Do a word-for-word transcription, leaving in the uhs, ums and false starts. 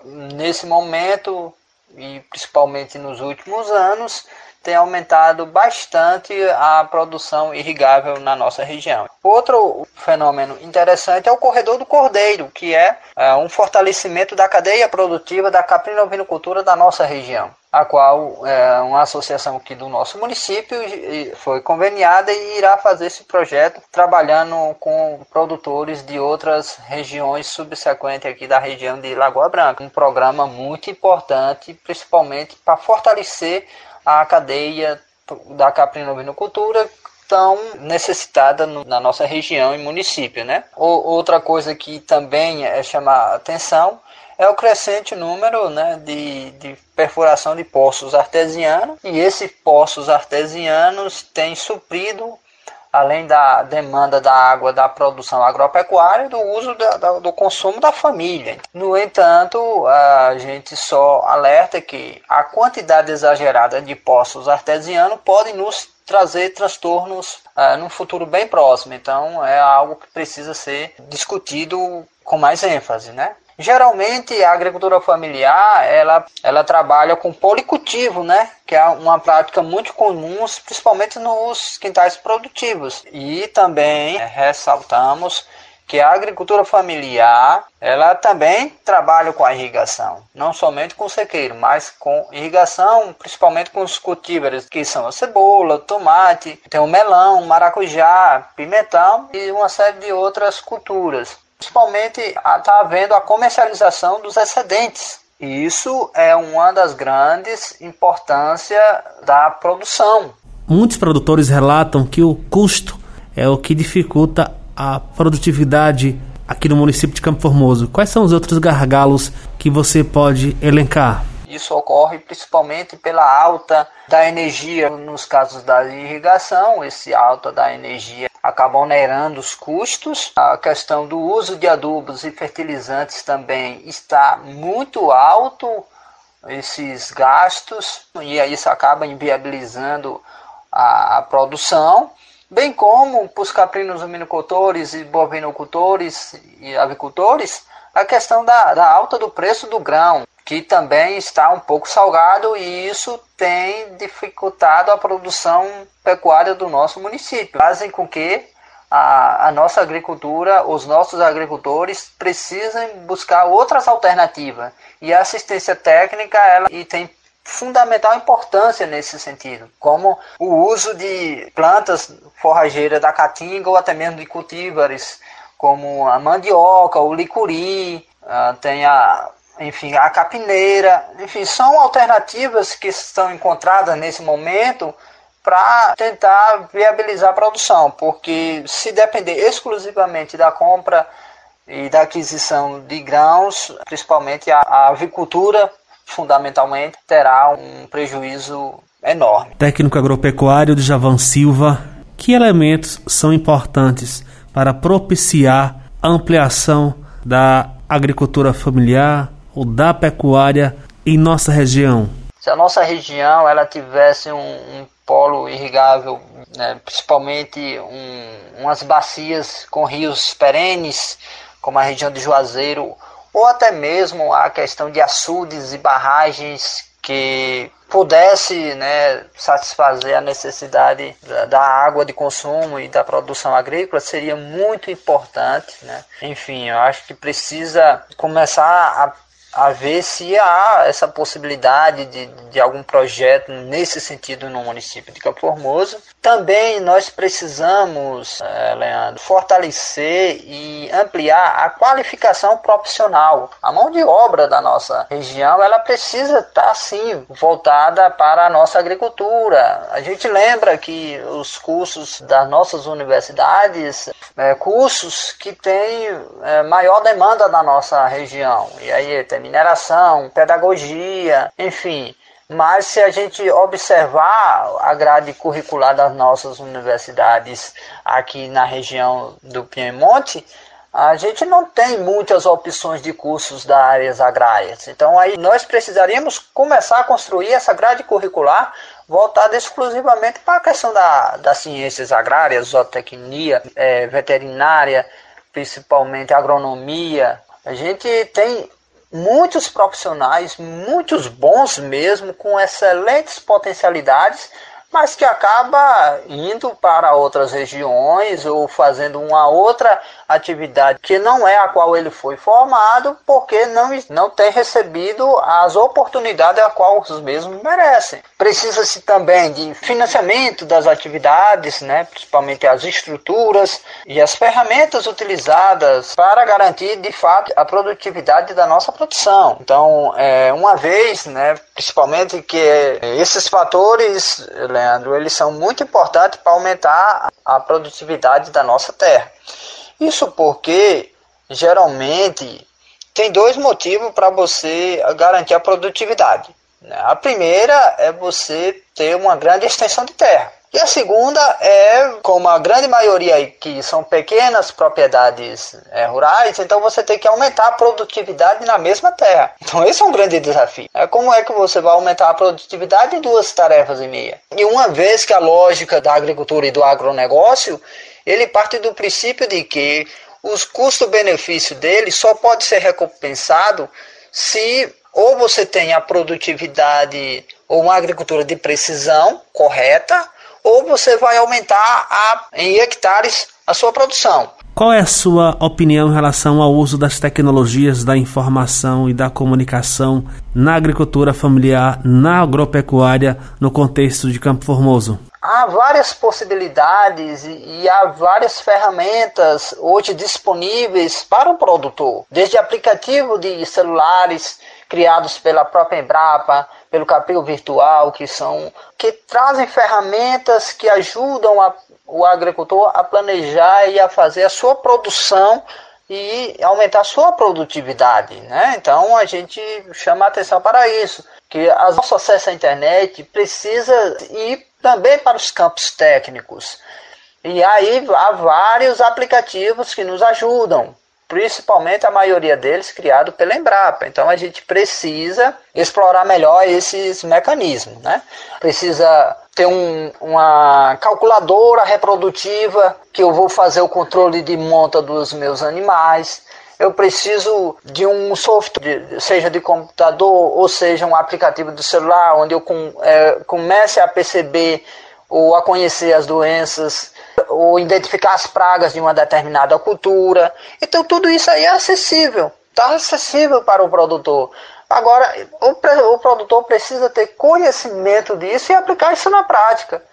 nesse momento, e principalmente nos últimos anos, tem aumentado bastante a produção irrigável na nossa região. Outro fenômeno interessante é o corredor do Cordeiro, que é, é um fortalecimento da cadeia produtiva da caprino-ovinocultura da nossa região, a qual é uma associação aqui do nosso município foi conveniada e irá fazer esse projeto trabalhando com produtores de outras regiões subsequentes aqui da região de Lagoa Branca. Um programa muito importante, principalmente para fortalecer a cadeia da caprino-ovinocultura tão necessitada no, na nossa região e município, né? O, outra coisa que também é chamar a atenção é o crescente número, né, de, de perfuração de poços artesianos, e esses poços artesianos têm suprido, além da demanda da água da produção agropecuária, do uso da, da, do consumo da família. No entanto, a gente só alerta que a quantidade exagerada de poços artesianos pode nos trazer transtornos uh, no futuro bem próximo. Então, é algo que precisa ser discutido com mais ênfase, né? Geralmente a agricultura familiar ela, ela trabalha com policultivo, né? Que é uma prática muito comum, principalmente nos quintais produtivos. E também é, ressaltamos que a agricultura familiar ela também trabalha com a irrigação, não somente com o sequeiro, mas com irrigação, principalmente com os cultívaros, que são a cebola, o tomate, tem o melão, o maracujá, pimentão e uma série de outras culturas. Principalmente está havendo a comercialização dos excedentes. E isso é uma das grandes importâncias da produção. Muitos produtores relatam que o custo é o que dificulta a produtividade aqui no município de Campo Formoso. Quais são os outros gargalos que você pode elencar? Isso ocorre principalmente pela alta da energia nos casos da irrigação. Esse alta da energia acaba onerando os custos. A questão do uso de adubos e fertilizantes também está muito alto, esses gastos, e aí isso acaba inviabilizando a, a produção, bem como para os caprinos ovinocultores e bovinocultores e avicultores, a questão da, da alta do preço do grão, que também está um pouco salgado, e isso tem dificultado a produção pecuária do nosso município. Fazem com que a, a nossa agricultura, os nossos agricultores precisem buscar outras alternativas. E a assistência técnica ela e tem fundamental importância nesse sentido, como o uso de plantas forrageiras da caatinga ou até mesmo de cultívares, como a mandioca, o licuri, uh, tem a enfim, a capineira, enfim, são alternativas que estão encontradas nesse momento para tentar viabilizar a produção, porque se depender exclusivamente da compra e da aquisição de grãos, principalmente a, a avicultura, fundamentalmente, terá um prejuízo enorme. Técnico agropecuário Djavan Silva, que elementos são importantes para propiciar a ampliação da agricultura familiar ou da pecuária em nossa região? Se a nossa região ela tivesse um, um polo irrigável, né, principalmente um, umas bacias com rios perenes, como a região de Juazeiro, ou até mesmo a questão de açudes e barragens que pudesse, né, satisfazer a necessidade da, da água de consumo e da produção agrícola, seria muito importante, né? Enfim, eu acho que precisa começar a a ver se há essa possibilidade de, de algum projeto nesse sentido no município de Campo Formoso. Também nós precisamos, eh, Leandro, fortalecer e ampliar a qualificação profissional. A mão de obra da nossa região ela precisa estar, sim, voltada para a nossa agricultura. A gente lembra que os cursos das nossas universidades, eh, cursos que têm eh, maior demanda na nossa região. E aí tem mineração, pedagogia, enfim. Mas se a gente observar a grade curricular das nossas universidades aqui na região do Piemonte, a gente não tem muitas opções de cursos das áreas agrárias. Então aí nós precisaríamos começar a construir essa grade curricular voltada exclusivamente para a questão da, das ciências agrárias, zootecnia, é, veterinária, principalmente agronomia. A gente tem muitos profissionais, muitos bons mesmo, com excelentes potencialidades, mas que acaba indo para outras regiões ou fazendo uma outra atividade que não é a qual ele foi formado, porque não, não tem recebido as oportunidades a qual os mesmos merecem. Precisa-se também de financiamento das atividades, né, principalmente as estruturas e as ferramentas utilizadas para garantir, de fato, a produtividade da nossa produção. Então, é, uma vez, né, principalmente que esses fatores, Leandro, eles são muito importantes para aumentar a produtividade da nossa terra. Isso porque, geralmente, tem dois motivos para você garantir a produtividade. A primeira é você ter uma grande extensão de terra. E a segunda é, como a grande maioria aí, que são pequenas propriedades é, rurais, então você tem que aumentar a produtividade na mesma terra. Então esse é um grande desafio. É como é que você vai aumentar a produtividade em duas tarefas e meia? E uma vez que a lógica da agricultura e do agronegócio, ele parte do princípio de que os custo-benefício dele só pode ser recompensado se ou você tem a produtividade ou uma agricultura de precisão correta, ou você vai aumentar a, em hectares a sua produção. Qual é a sua opinião em relação ao uso das tecnologias da informação e da comunicação na agricultura familiar, na agropecuária, no contexto de Campo Formoso? Há várias possibilidades e há várias ferramentas hoje disponíveis para o produtor, desde aplicativo de celulares criados pela própria Embrapa, pelo Capil Virtual, que são que trazem ferramentas que ajudam a, o agricultor a planejar e a fazer a sua produção e aumentar a sua produtividade, né? Então a gente chama a atenção para isso, que o nosso acesso à internet precisa ir também para os campos técnicos. E aí há vários aplicativos que nos ajudam, principalmente a maioria deles criado pela Embrapa. Então a gente precisa explorar melhor esses mecanismos, né? Precisa ter um, uma calculadora reprodutiva que eu vou fazer o controle de monta dos meus animais. Eu preciso de um software, seja de computador ou seja um aplicativo do celular, onde eu com, é, comece a perceber ou a conhecer as doenças, ou identificar as pragas de uma determinada cultura. Então tudo isso aí é acessível, está acessível para o produtor. Agora, o, o produtor precisa ter conhecimento disso e aplicar isso na prática.